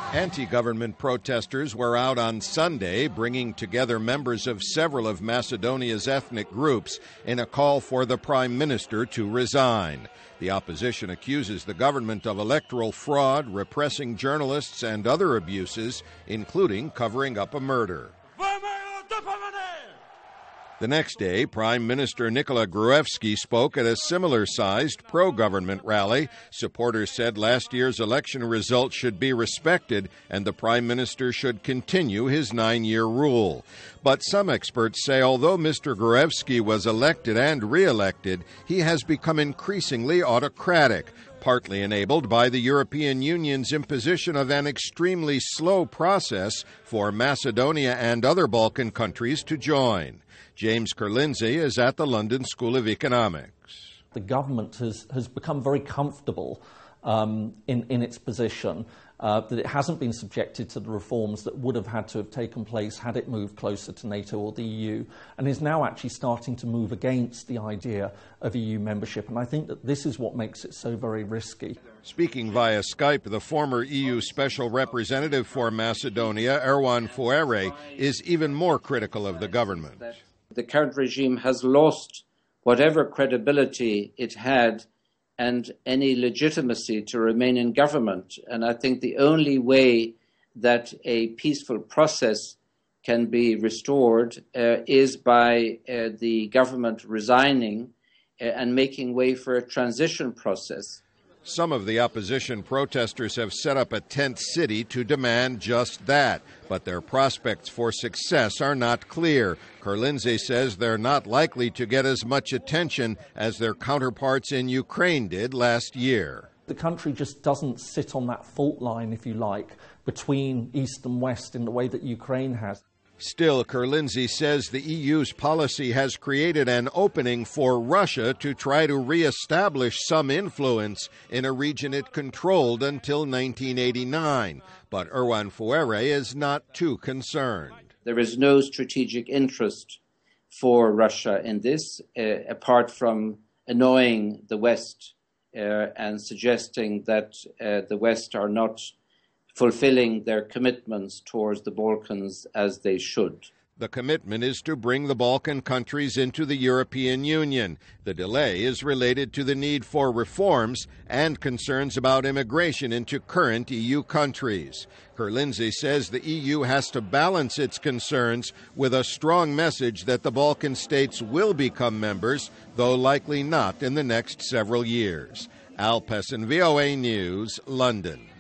Anti-government protesters were out on Sunday, bringing together members of several of Macedonia's ethnic groups in a call for the prime minister to resign. The opposition accuses the government of electoral fraud, repressing journalists, and other abuses, including covering up a murder. The next day, Prime Minister Nikola Gruevski spoke at a similar-sized pro-government rally. Supporters said last year's election results should be respected and the Prime Minister should continue his 9-year rule. But some experts say although Mr. Gruevski was elected and re-elected, he has become increasingly autocratic, partly enabled by the European Union's imposition of an extremely slow process for Macedonia and other Balkan countries to join. James Kurlindsey is at the London School of Economics. The government has become very comfortable in its position, that it hasn't been subjected to the reforms that would have had to have taken place had it moved closer to NATO or the EU, and is now actually starting to move against the idea of EU membership. And I think that this is what makes it so very risky. Speaking via Skype, the former EU Special Representative for Macedonia, Erwan Foere, is even more critical of the government. The current regime has lost whatever credibility it had and any legitimacy to remain in government. And I think the only way that a peaceful process can be restored is by the government resigning and making way for a transition process. Some of the opposition protesters have set up a tent city to demand just that, but their prospects for success are not clear. Kurlindsey says they're not likely to get as much attention as their counterparts in Ukraine did last year. The country just doesn't sit on that fault line, if you like, between East and West in the way that Ukraine has. Still, Kurlindsey says the EU's policy has created an opening for Russia to try to reestablish some influence in a region it controlled until 1989. But Erwan Foere is not too concerned. There is no strategic interest for Russia in this, apart from annoying the West and suggesting that the West are not fulfilling their commitments towards the Balkans as they should. The commitment is to bring the Balkan countries into the European Union. The delay is related to the need for reforms and concerns about immigration into current EU countries. Kurlindsey says the EU has to balance its concerns with a strong message that the Balkan states will become members, though likely not in the next several years. Al Pessin, VOA News, London.